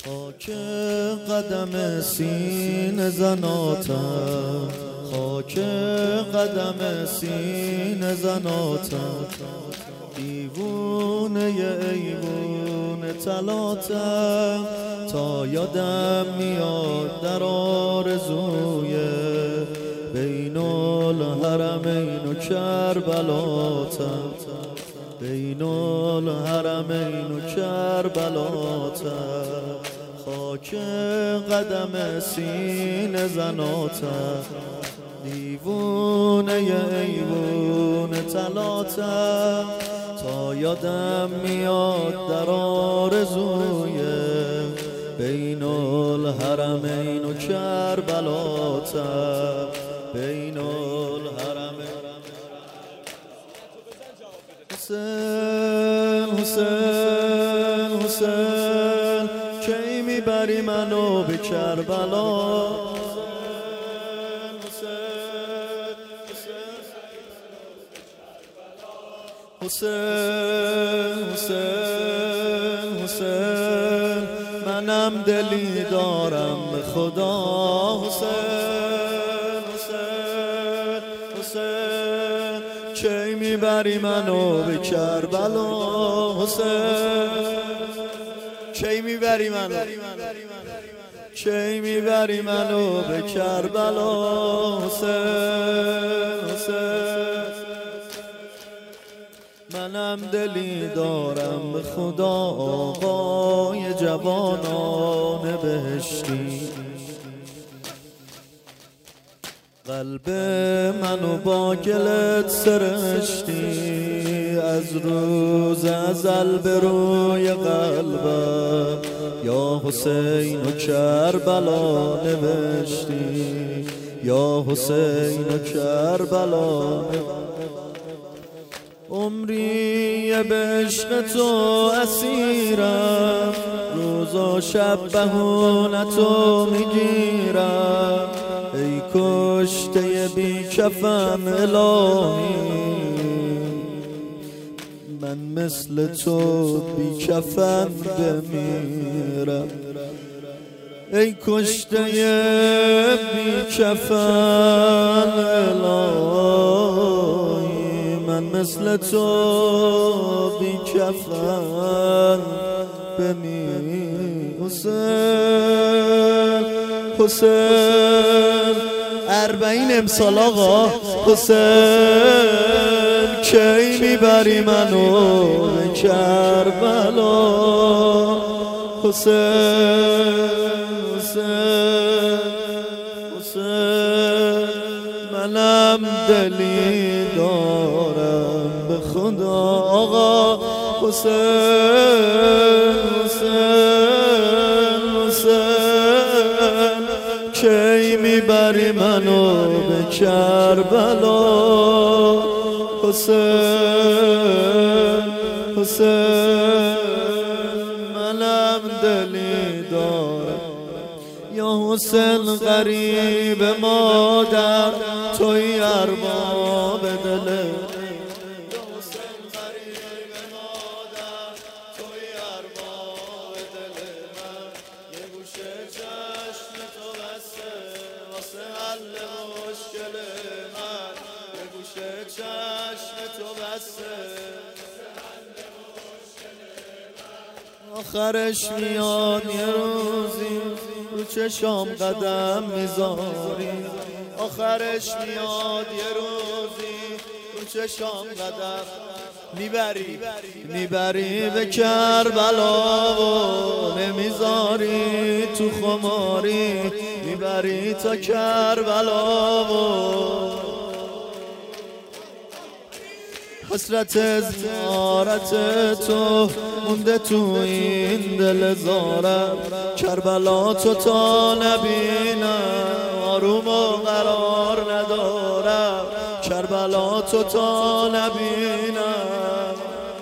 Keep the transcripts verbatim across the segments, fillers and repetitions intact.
خاک قدم سینه زناتم، خاک قدم سینه زناتم، دیوونه ایوونه تلاتم، تا یادم میاد در آرزوی بین الحرمین و کربلاتم، بین الحرمین و کربلاتم، خاک قدم سینه زناتم، دیوونه ایوونه تلاتم، تا یادم میاد در آرزوی بین الحرمین و کربلاتم، بین الحرمین. حسین حسین حسین کی میبری منو به کربلا، حسین حسین حسین منم دلی دارم به خدا، حسین حسین حسین کی میبری منو به کربلا، حسین کی میبری منو کی میبری منو به کربلا، حسین حسین منم دلی دارم به خدا، آقای جوانان بهشتی، قلب منو با گلت سرشتی، از روز ازل به روی قلبم یا حسین و کربلا نوشتی، یا حسین و کربلا نوشتی. عمری به عشق تو اسیرم، روز و شب بهونتو میگیرم، ای کشته بی کفم الهی، من مثل تو بی کفن بمیرم، ای کشته بی کفن الهی، من مثل تو بی کفن بمیر. حسین حسین اربعین امسال آقا، حسین کی میبری منو به کربلا، حسین حسین حسین منم دلی دارم به خدا، آقا حسین حسین حسین کی میبری منو به کربلا، حسین حسین منم دلی دارم، یا حسین غریب مادر توی ارباب دل، آخرش میاد یه روزی رو چشام قدم میذاری، آخرش میاد یه روزی رو چشام قدم میبری میبری به کربلا و نمیذاری تو خماری، میبری تا کربلا و حسرت زیارت تو مونده تو این دل زارم، کربلا تو تا نبینم آروم و قرار ندارم، کربلا تو تا نبینم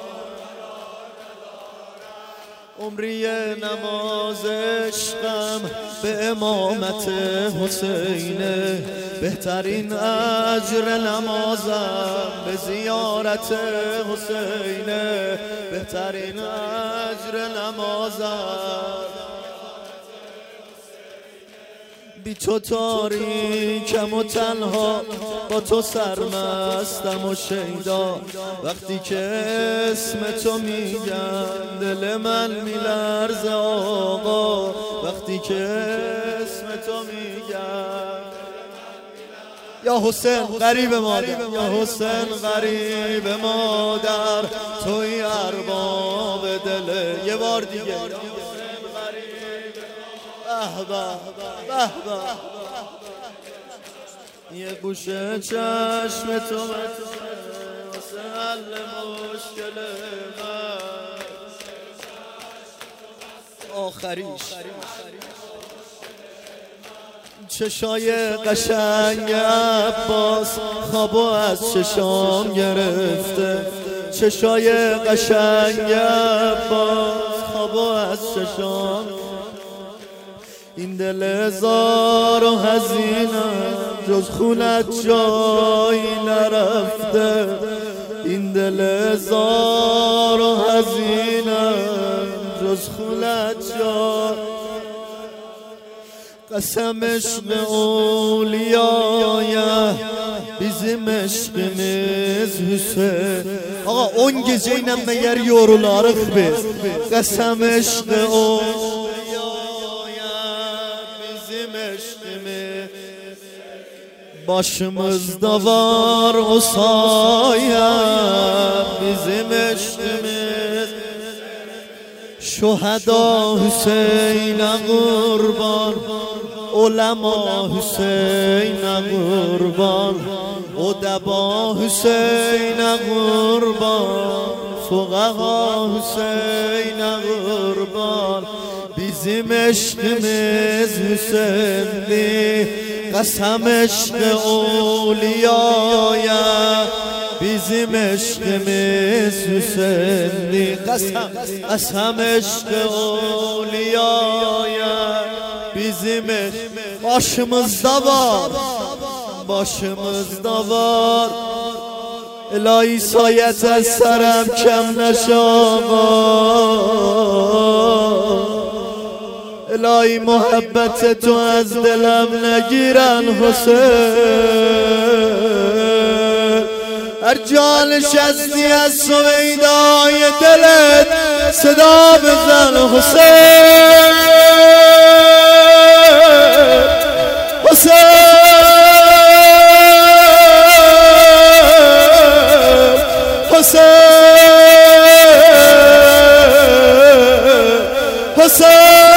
عمری نماز عشقم به امامت حسینه، بهترین اجر نمازم به زیارت حسینه، بهترین اجر نمازم بی تو تاریکم و تنها، با تو سرمستم و شیدا. وقتی که اسم تو میگم دل من میلرزه آقا. وقتی که اسم تو میگم یا حسین غریب مادر، یا حسین غریب مادر، توی ارباب دل. یه بار دیگه به به به به، یه گوشه چشم تو واسه حل مشکل من آخریش. چشای قشنگ عباس خوابو از چشام گرفته. چشای قشنگ عباس خوابو از چشام. این دل زار و حزینم جز خونت جایی نرفته. این دل زار و حزینم جز خونت جایی. قسم عشق اولیایم bizim eşkimiz Hüseyin. Ağa on geceyle meğer yorularıq biz. Qasam eşq ouliyaیم bizim eşkimiz. Başımızda var o saye bizim eşkimiz. Şuhada Hüseyin'e kurban, ulema Hüseyin'e kurban, udeba Hüseyin'e kurban, fuqaha Hüseyin'e kurban. Bizim eşkimiz Hüseyin'li, qasam eşq ouliyaya. Bizim eşkimiz Hüseyin'li, qasam, qasam eşq ouliyaya. Bizim eşk başımızda var, başımızda var. İlahi sayet از سرم کم نشاقا. الهی محبت تو از دلم نگیرن حسین. هر جا نشستی از سویدای دلت صدا بزن حسین. حسین حسین حسین